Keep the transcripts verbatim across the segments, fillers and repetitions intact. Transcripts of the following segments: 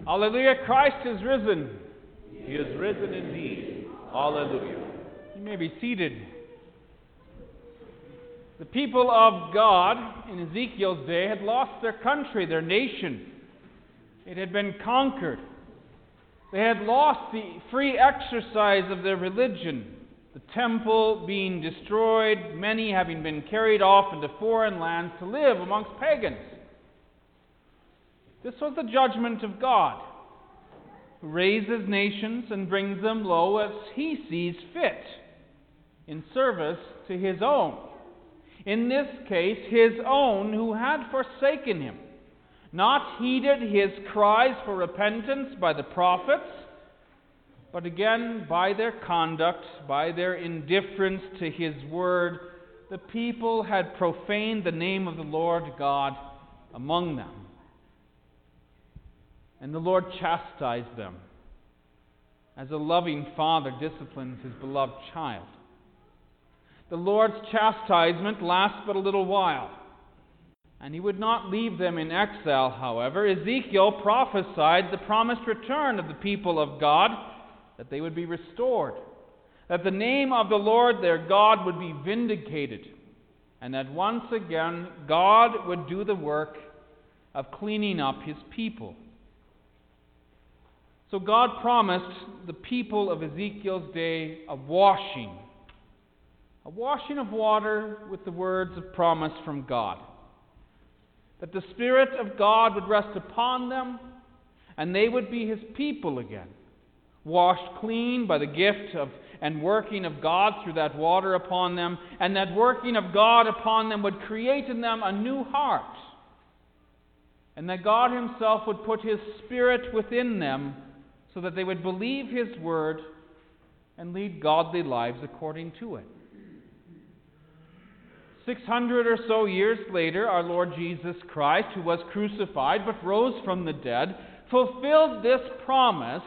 Hallelujah, Christ is risen. He is risen indeed. Hallelujah. You may be seated. The people of God in Ezekiel's day had lost their country, their nation. It had been conquered. They had lost the free exercise of their religion, the temple being destroyed, many having been carried off into foreign lands to live amongst pagans. This was the judgment of God, who raises nations and brings them low as He sees fit, in service to His own. In this case, His own who had forsaken Him, not heeded His cries for repentance by the prophets, but again, by their conduct, by their indifference to His word, the people had profaned the name of the Lord God among them. And the Lord chastised them, as a loving father disciplines his beloved child. The Lord's chastisement lasts but a little while, and He would not leave them in exile, however. Ezekiel prophesied the promised return of the people of God, that they would be restored, that the name of the Lord their God would be vindicated, and that once again God would do the work of cleaning up His people. So God promised the people of Ezekiel's day a washing, a washing of water with the words of promise from God, that the Spirit of God would rest upon them, and they would be His people again, washed clean by the gift of and working of God through that water upon them, and that working of God upon them would create in them a new heart, and that God Himself would put His Spirit within them so that they would believe His word and lead godly lives according to it. Six hundred or so years later, our Lord Jesus Christ, who was crucified but rose from the dead, fulfilled this promise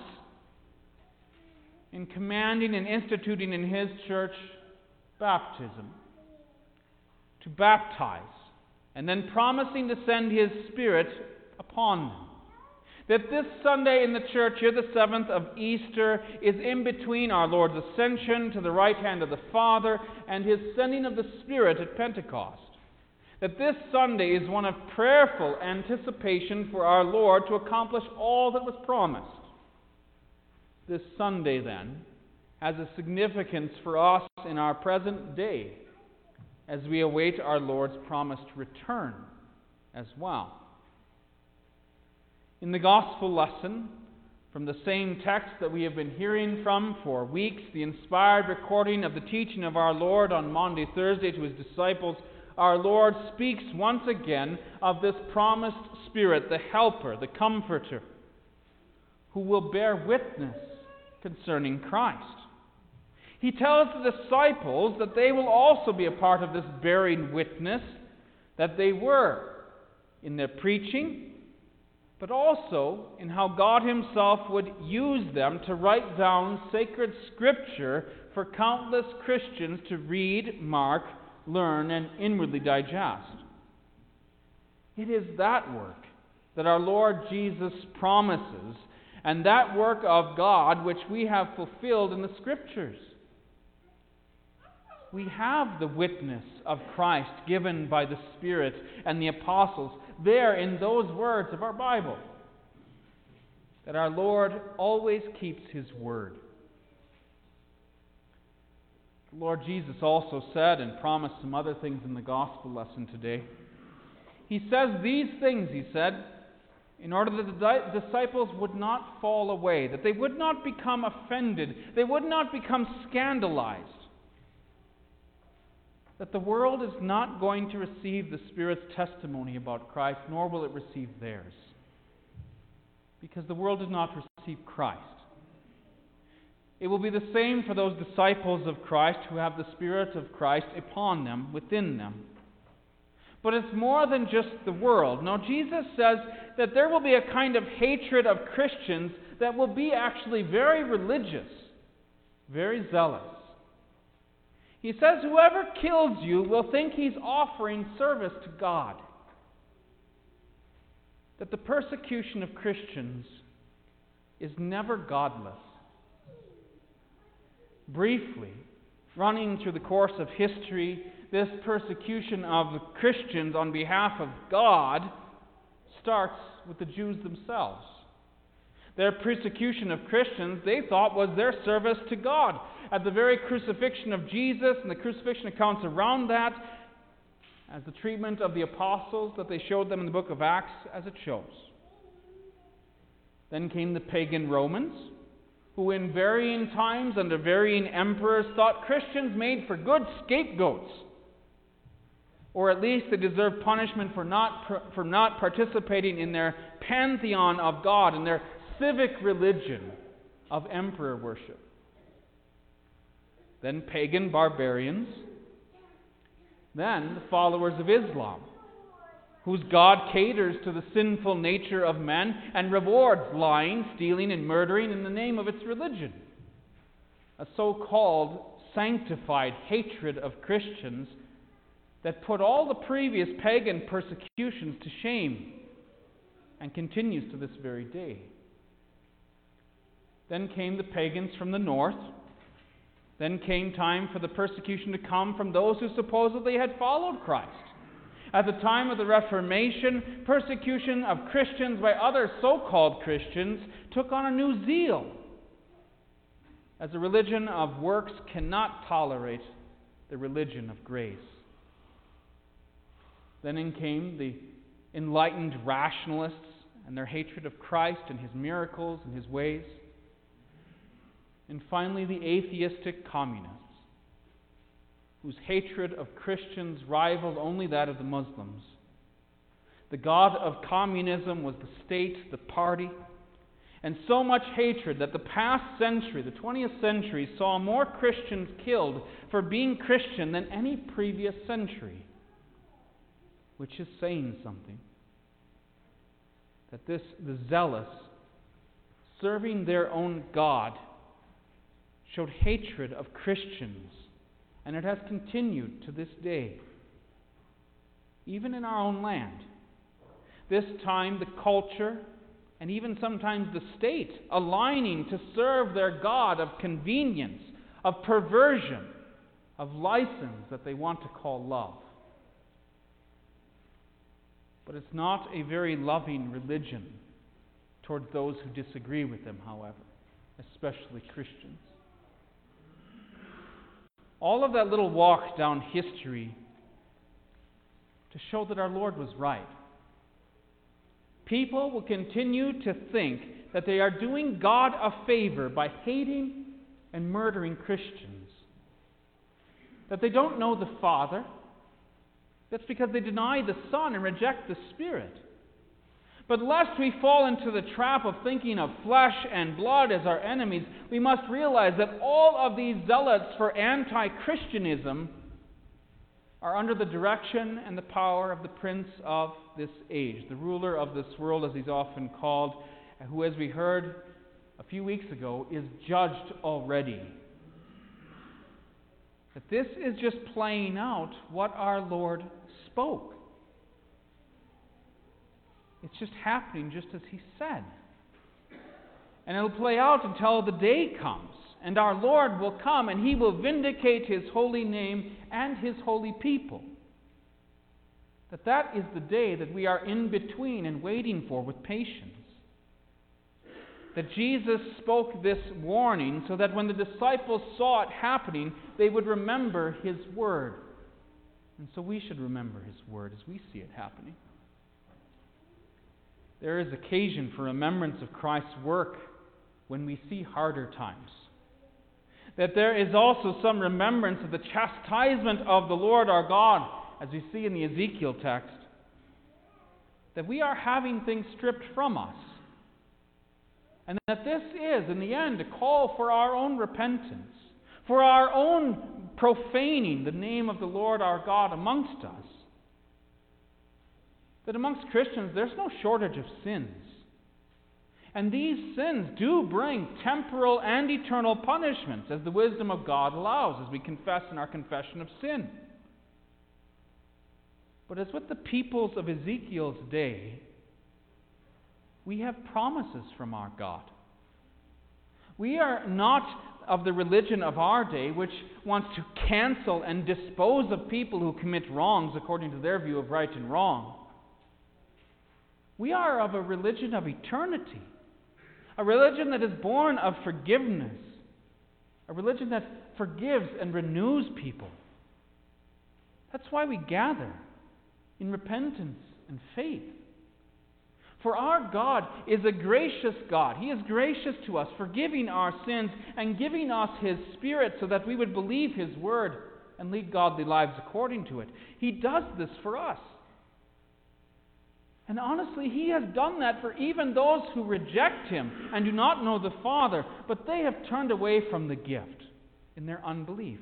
in commanding and instituting in His church baptism, to baptize, and then promising to send His Spirit upon them. That this Sunday in the church here, the seventh of Easter, is in between our Lord's ascension to the right hand of the Father and His sending of the Spirit at Pentecost. That this Sunday is one of prayerful anticipation for our Lord to accomplish all that was promised. This Sunday, then, has a significance for us in our present day as we await our Lord's promised return as well. In the Gospel lesson, from the same text that we have been hearing from for weeks, the inspired recording of the teaching of our Lord on Maundy Thursday to His disciples, our Lord speaks once again of this promised Spirit, the Helper, the Comforter, who will bear witness concerning Christ. He tells the disciples that they will also be a part of this bearing witness, that they were in their preaching, but also in how God Himself would use them to write down sacred Scripture for countless Christians to read, mark, learn, and inwardly digest. It is that work that our Lord Jesus promises, and that work of God which we have fulfilled in the Scriptures. We have the witness of Christ given by the Spirit and the apostles there in those words of our Bible, that our Lord always keeps His word. The Lord Jesus also said and promised some other things in the gospel lesson today. He says these things, He said, in order that the disciples would not fall away, that they would not become offended, they would not become scandalized, that the world is not going to receive the Spirit's testimony about Christ, nor will it receive theirs, because the world does not receive Christ. It will be the same for those disciples of Christ who have the Spirit of Christ upon them, within them. But it's more than just the world. No, Jesus says that there will be a kind of hatred of Christians that will be actually very religious, very zealous. He says whoever kills you will think he's offering service to God. That the persecution of Christians is never godless. Briefly, running through the course of history, this persecution of the Christians on behalf of God starts with the Jews themselves. Their persecution of Christians, they thought, was their service to God. At the very crucifixion of Jesus and the crucifixion accounts around that, as the treatment of the apostles that they showed them in the book of Acts, as it shows. Then came the pagan Romans, who in varying times under varying emperors thought Christians made for good scapegoats, or at least they deserved punishment for not, for not participating in their pantheon of God, in their civic religion of emperor worship. Then pagan barbarians. Then the followers of Islam, whose God caters to the sinful nature of men and rewards lying, stealing, and murdering in the name of its religion. A so-called sanctified hatred of Christians that put all the previous pagan persecutions to shame and continues to this very day. Then came the pagans from the north. Then came time for the persecution to come from those who supposedly had followed Christ. At the time of the Reformation, persecution of Christians by other so-called Christians took on a new zeal, as a religion of works cannot tolerate the religion of grace. Then in came the enlightened rationalists and their hatred of Christ and His miracles and His ways. And finally, the atheistic communists, whose hatred of Christians rivaled only that of the Muslims. The god of communism was the state, the party, and so much hatred that the past century, the twentieth century, saw more Christians killed for being Christian than any previous century, which is saying something. That this, the zealous, serving their own God, showed hatred of Christians, and it has continued to this day, even in our own land. This time the culture, and even sometimes the state, aligning to serve their God of convenience, of perversion, of license that they want to call love. But it's not a very loving religion towards those who disagree with them, however, especially Christians. All of that little walk down history to show that our Lord was right. People will continue to think that they are doing God a favor by hating and murdering Christians. That they don't know the Father. That's because they deny the Son and reject the Spirit. But lest we fall into the trap of thinking of flesh and blood as our enemies, we must realize that all of these zealots for anti-Christianism are under the direction and the power of the prince of this age, the ruler of this world, as he's often called, who, as we heard a few weeks ago, is judged already. That this is just playing out what our Lord spoke. It's just happening just as He said. And it'll play out until the day comes. And our Lord will come and He will vindicate His holy name and His holy people. That that is the day that we are in between and waiting for with patience. That Jesus spoke this warning so that when the disciples saw it happening, they would remember His word. And so we should remember His word as we see it happening. There is occasion for remembrance of Christ's work when we see harder times. That there is also some remembrance of the chastisement of the Lord our God, as we see in the Ezekiel text. That we are having things stripped from us. And that this is, in the end, a call for our own repentance, for our own profaning the name of the Lord our God amongst us. That amongst Christians there's no shortage of sins. And these sins do bring temporal and eternal punishments, as the wisdom of God allows, as we confess in our confession of sin. But as with the peoples of Ezekiel's day, we have promises from our God. We are not of the religion of our day, which wants to cancel and dispose of people who commit wrongs according to their view of right and wrong. We are of a religion of eternity, a religion that is born of forgiveness, a religion that forgives and renews people. That's why we gather in repentance and faith. For our God is a gracious God. He is gracious to us, forgiving our sins and giving us His Spirit so that we would believe His Word and lead godly lives according to it. He does this for us. And honestly, He has done that for even those who reject Him and do not know the Father, but they have turned away from the gift in their unbelief.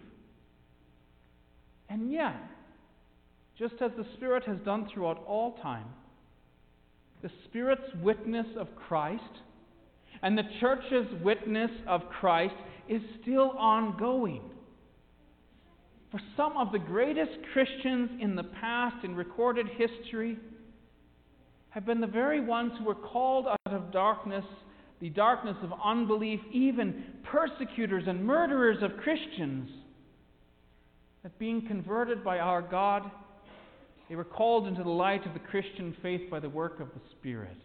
And yet, just as the Spirit has done throughout all time, the Spirit's witness of Christ and the Church's witness of Christ is still ongoing. For some of the greatest Christians in the past, in recorded history, have been the very ones who were called out of darkness, the darkness of unbelief, even persecutors and murderers of Christians, that being converted by our God, they were called into the light of the Christian faith by the work of the Spirit.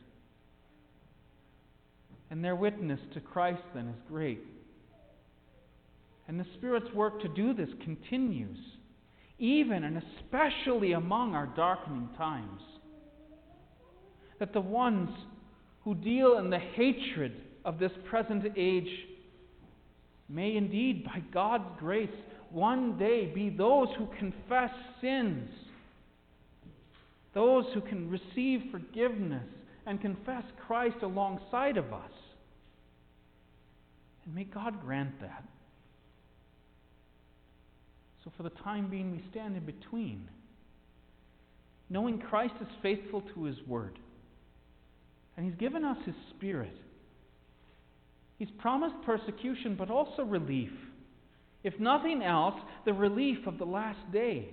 And their witness to Christ then is great. And the Spirit's work to do this continues, even and especially among our darkening times. That the ones who deal in the hatred of this present age may indeed, by God's grace, one day be those who confess sins, those who can receive forgiveness and confess Christ alongside of us. And may God grant that. So for the time being, we stand in between, knowing Christ is faithful to His Word. And He's given us His Spirit. He's promised persecution, but also relief. If nothing else, the relief of the last day.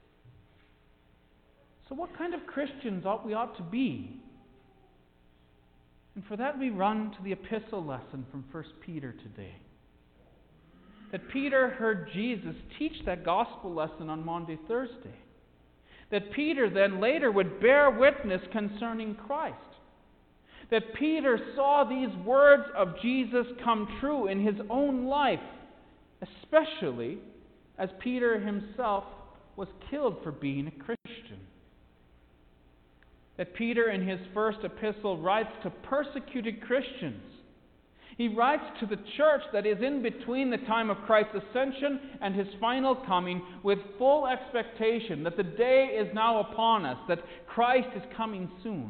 So what kind of Christians ought we ought to be? And for that we run to the epistle lesson from First Peter today. That Peter heard Jesus teach that gospel lesson on Maundy Thursday. That Peter then later would bear witness concerning Christ. That Peter saw these words of Jesus come true in his own life, especially as Peter himself was killed for being a Christian. That Peter in his first epistle writes to persecuted Christians. He writes to the church that is in between the time of Christ's ascension and His final coming with full expectation that the day is now upon us, that Christ is coming soon.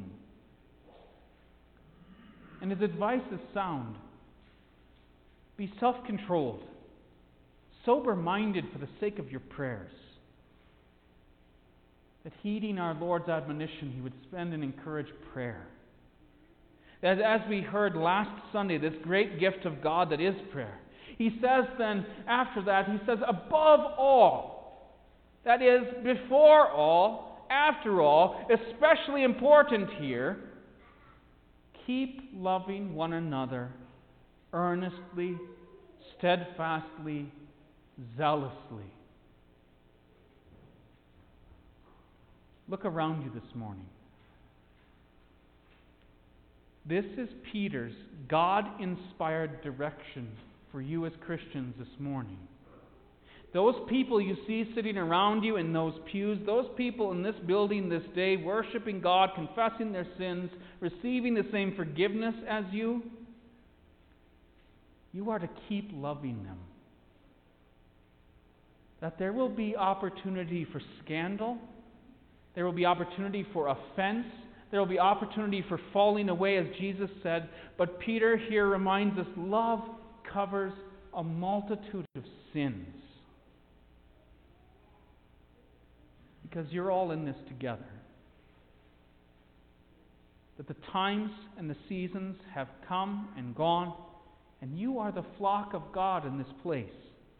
And his advice is sound. Be self-controlled, sober-minded for the sake of your prayers. That heeding our Lord's admonition, He would spend and encourage prayer. As, as we heard last Sunday, this great gift of God that is prayer. He says then, after that, He says, above all, that is, before all, after all, especially important here, keep loving one another earnestly, steadfastly, zealously. Look around you this morning. This is Peter's God-inspired direction for you as Christians this morning. Those people you see sitting around you in those pews, those people in this building this day, worshiping God, confessing their sins, receiving the same forgiveness as you, you are to keep loving them. That there will be opportunity for scandal, there will be opportunity for offense, there will be opportunity for falling away, as Jesus said. But Peter here reminds us, love covers a multitude of sins. Because you're all in this together. That the times and the seasons have come and gone, and you are the flock of God in this place.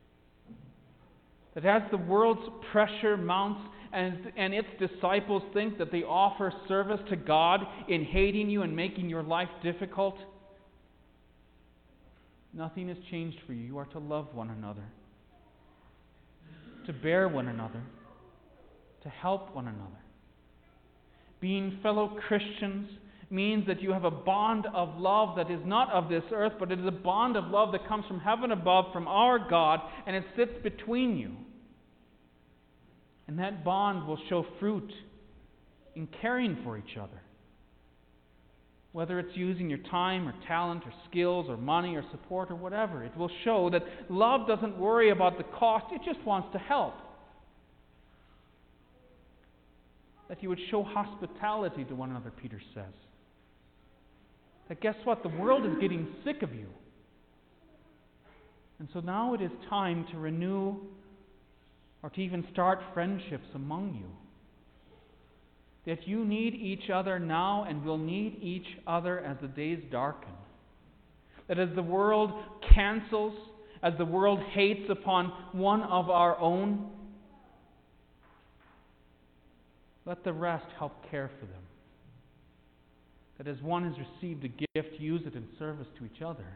That as the world's pressure mounts, and, and its disciples think that they offer service to God in hating you and making your life difficult, Nothing has changed for you. You are to love one another, to bear one another, to help one another. Being fellow Christians means that you have a bond of love that is not of this earth, but it is a bond of love that comes from heaven above, from our God, and it sits between you. And that bond will show fruit in caring for each other. Whether it's using your time or talent or skills or money or support or whatever, it will show that love doesn't worry about the cost, it just wants to help. That you would show hospitality to one another, Peter says. That guess what? The world is getting sick of you. And so now it is time to renew or to even start friendships among you. That you need each other now and will need each other as the days darken. That as the world cancels, as the world hates upon one of our own, let the rest help care for them. That as one has received a gift, use it in service to each other.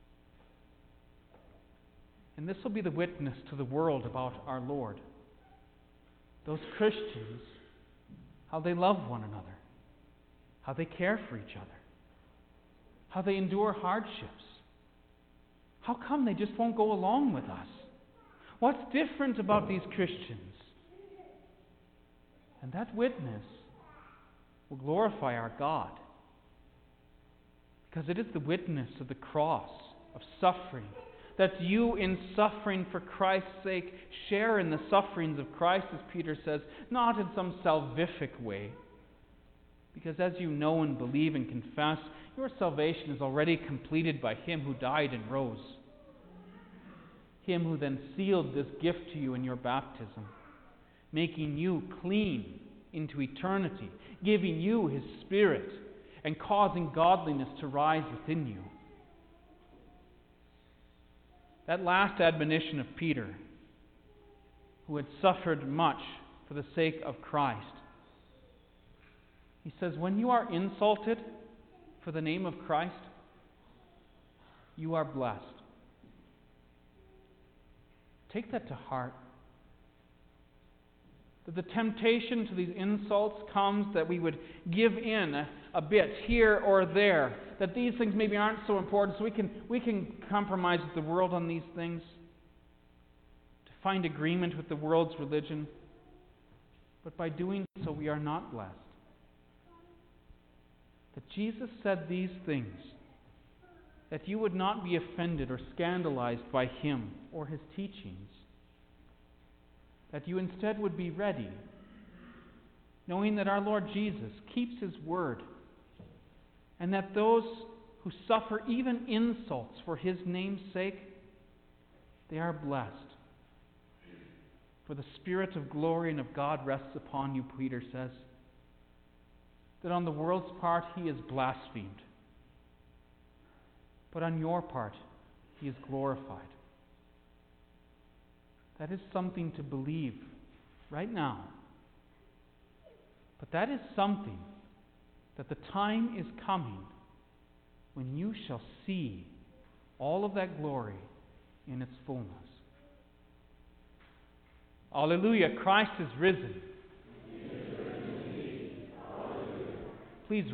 And this will be the witness to the world about our Lord. Those Christians, how they love one another, how they care for each other, how they endure hardships. How come they just won't go along with us? What's different about these Christians? And that witness will glorify our God, because it is the witness of the cross, of suffering, that you in suffering for Christ's sake share in the sufferings of Christ, as Peter says, not in some salvific way. Because as you know and believe and confess, your salvation is already completed by Him who died and rose. Him who then sealed this gift to you in your baptism, making you clean into eternity, giving you His Spirit, and causing godliness to rise within you. That last admonition of Peter, who had suffered much for the sake of Christ, he says, when you are insulted for the name of Christ, you are blessed. Take that to heart. That the temptation to these insults comes that we would give in a, a bit here or there. That these things maybe aren't so important, so we can we can compromise with the world on these things. To find agreement with the world's religion. But by doing so, we are not blessed. That Jesus said these things, that you would not be offended or scandalized by Him or His teachings. That you instead would be ready, knowing that our Lord Jesus keeps His word, and that those who suffer even insults for His name's sake, they are blessed. For the Spirit of glory and of God rests upon you, Peter says. That on the world's part He is blasphemed, but on your part He is glorified. That is something to believe right now. But that is something that the time is coming when you shall see all of that glory in its fullness. Alleluia, Christ is risen.